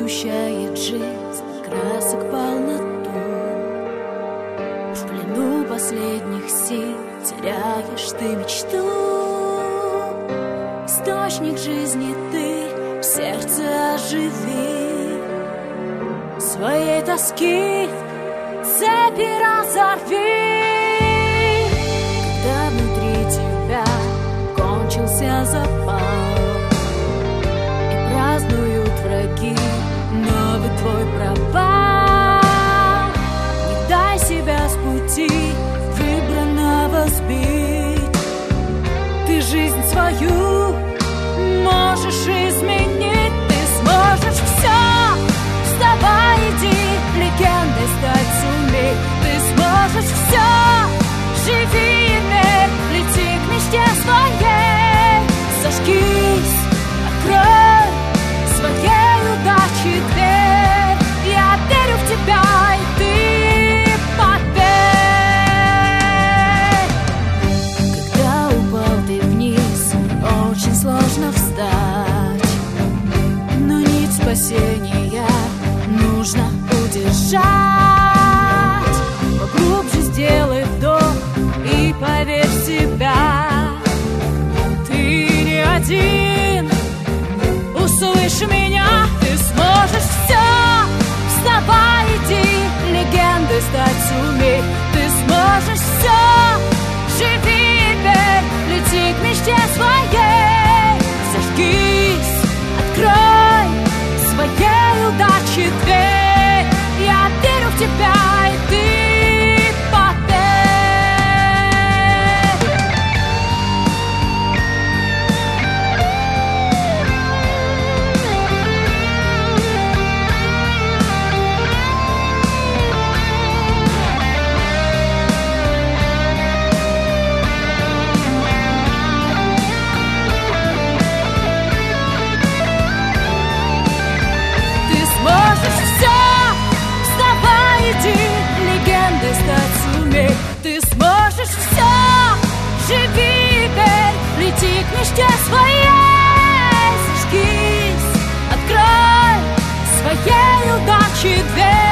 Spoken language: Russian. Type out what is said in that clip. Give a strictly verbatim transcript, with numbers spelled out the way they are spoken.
сгущает жизнь красок полноту. В плену последних сил теряешь ты мечту. Источник жизни ты в сердце оживи. Своей тоски цепи разорви. Когда внутри тебя кончился запал и празднуют враги новый твой провал, не дай себя с пути выбранного сбить. Ты жизнь свою можешь изменить, ты сможешь все. Вставай, иди, легендой стать сумей. Ты сможешь все. Живи и верь, лети к мечте своей. Зажгись, открой своей удачи дверь. Я верю в тебя, и ты поверь. Когда упал ты вниз, очень сложно встать, но нить спасения нужно удержать. Поглубже сделай вдох и поверь в себя. Ты не один, услышь меня, ты сможешь все. Вставай, иди, легендой стать сумей. Ты сможешь все. Живи и верь, лети к мечте своей. Зажгись, открой своей удачи дверь. Я верю в тебя, и ты поверь. Ты сможешь все. Вставай, иди, легендой стать сумей. Ты сможешь все. Живи и верь, лети к мечте своей. Зажгись, открой своей удачи дверь.